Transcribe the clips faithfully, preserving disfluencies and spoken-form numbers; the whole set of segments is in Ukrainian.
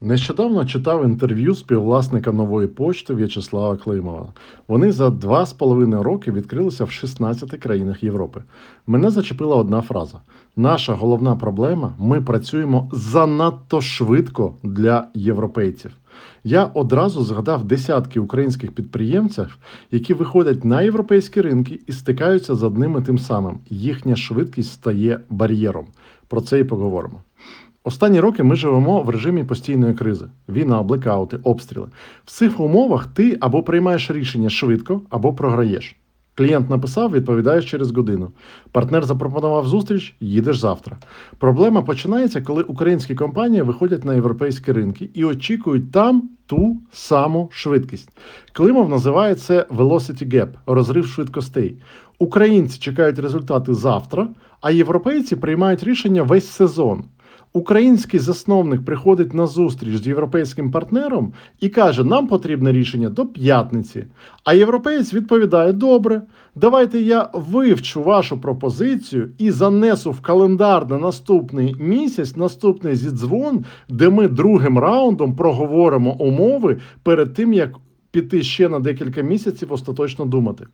Нещодавно читав інтерв'ю співвласника Нової пошти В'ячеслава Климова. Вони за два з половиною роки відкрилися в шістнадцяти країнах Європи. Мене зачепила одна фраза. Наша головна проблема – ми працюємо занадто швидко для європейців. Я одразу згадав десятки українських підприємців, які виходять на європейські ринки і стикаються з одним і тим самим. Їхня швидкість стає бар'єром. Про це і поговоримо. Останні роки ми живемо в режимі постійної кризи. Війна, блекаути, обстріли. В цих умовах ти або приймаєш рішення швидко, або програєш. Клієнт написав, відповідаєш через годину. Партнер запропонував зустріч, їдеш завтра. Проблема починається, коли українські компанії виходять на європейські ринки і очікують там ту саму швидкість. Климов називає це velocity gap – розрив швидкостей. Українці чекають результати завтра, а європейці приймають рішення весь сезон. Український засновник приходить на зустріч з європейським партнером і каже, нам потрібне рішення до п'ятниці. А європеєць відповідає, добре, давайте я вивчу вашу пропозицію і занесу в календар на наступний місяць, наступний зідзвон, де ми другим раундом проговоримо умови перед тим, як піти ще на декілька місяців остаточно думати.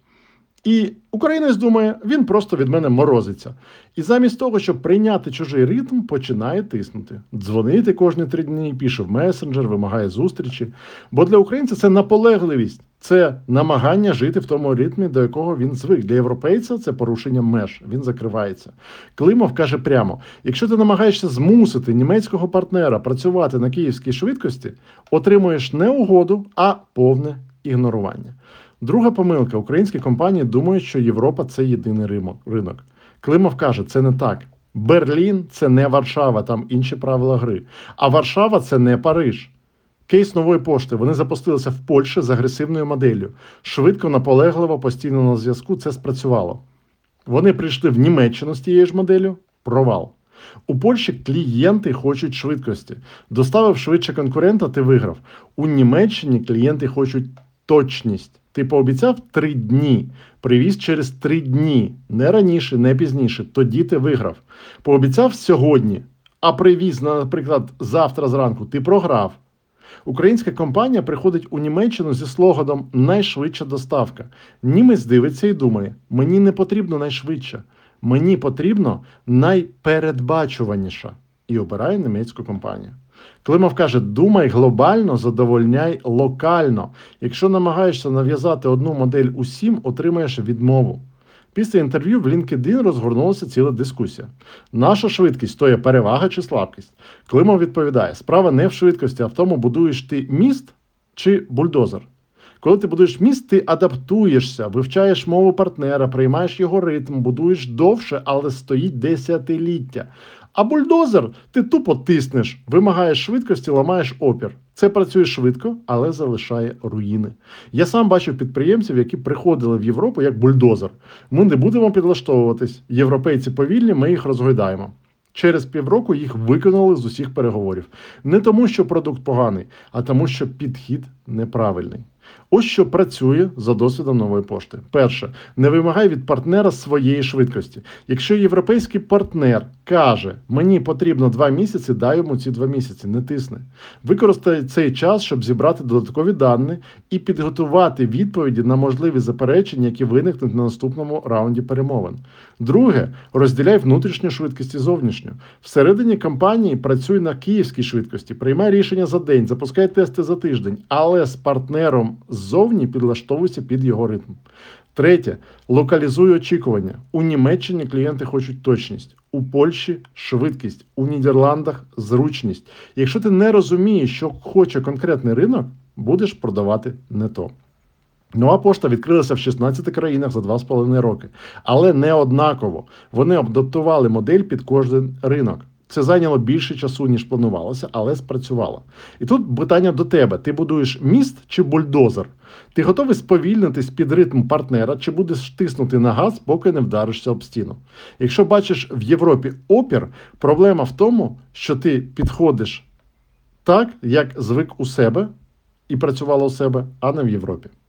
І українець думає, він просто від мене морозиться. І замість того, щоб прийняти чужий ритм, починає тиснути. Дзвонити кожні три дні, пише в месенджер, вимагає зустрічі. Бо для українця це наполегливість, це намагання жити в тому ритмі, до якого він звик. Для європейця це порушення меж, він закривається. Климов каже прямо, якщо ти намагаєшся змусити німецького партнера працювати на київській швидкості, отримуєш не угоду, а повне ігнорування. Друга помилка. Українські компанії думають, що Європа – це єдиний ринок. Климов каже, це не так. Берлін – це не Варшава, там інші правила гри. А Варшава – це не Париж. Кейс Нової пошти. Вони запустилися в Польщі з агресивною моделлю. Швидко, наполегливо, постійно на зв'язку це спрацювало. Вони прийшли в Німеччину з тією ж моделлю – провал. У Польщі клієнти хочуть швидкості. Доставив швидше конкурента – ти виграв. У Німеччині клієнти хочуть точність. Ти пообіцяв три дні, привіз через три дні, не раніше, не пізніше, тоді ти виграв. Пообіцяв сьогодні, а привіз, наприклад, завтра зранку, ти програв. Українська компанія приходить у Німеччину зі слоганом «найшвидша доставка». Німець дивиться і думає, мені не потрібно найшвидше, мені потрібно найпередбачуваніша. І обирає німецьку компанію. Климов каже, думай глобально, задовольняй локально. Якщо намагаєшся нав'язати одну модель усім, отримаєш відмову. Після інтерв'ю в LinkedIn розгорнулася ціла дискусія. Наша швидкість – то є перевага чи слабкість? Климов відповідає, справа не в швидкості, а в тому, будуєш ти міст чи бульдозер. Коли ти будуєш міст, ти адаптуєшся, вивчаєш мову партнера, приймаєш його ритм, будуєш довше, але стоїть десятиліття. А бульдозер ти тупо тиснеш, вимагаєш швидкості, ламаєш опір. Це працює швидко, але залишає руїни. Я сам бачив підприємців, які приходили в Європу як бульдозер. Ми не будемо підлаштовуватись. Європейці повільні, ми їх розгойдаємо. Через півроку їх виконали з усіх переговорів. Не тому, що продукт поганий, а тому, що підхід неправильний. Ось що працює за досвідом Нової пошти. Перше. Не вимагай від партнера своєї швидкості. Якщо європейський партнер каже, мені потрібно два місяці, дай йому ці два місяці, не тисни. Використай цей час, щоб зібрати додаткові дані і підготувати відповіді на можливі заперечення, які виникнуть на наступному раунді перемовин. Друге. Розділяй внутрішню швидкість і зовнішню. Всередині компанії працюй на київській швидкості, приймай рішення за день, запускай тести за тиждень, але з партнером ззовні підлаштовуйся під його ритм. Третє. Локалізуй очікування. У Німеччині клієнти хочуть точність. У Польщі – швидкість. У Нідерландах – зручність. Якщо ти не розумієш, що хоче конкретний ринок, будеш продавати не то. Нова пошта відкрилася в шістнадцяти країнах за два з половиною роки. Але не однаково. Вони адаптували модель під кожен ринок. Це зайняло більше часу, ніж планувалося, але спрацювало. І тут питання до тебе. Ти будуєш міст чи бульдозер? Ти готовий сповільнитись під ритм партнера, чи будеш тиснути на газ, поки не вдаришся об стіну? Якщо бачиш в Європі опір, проблема в тому, що ти підходиш так, як звик у себе і працювало у себе, а не в Європі.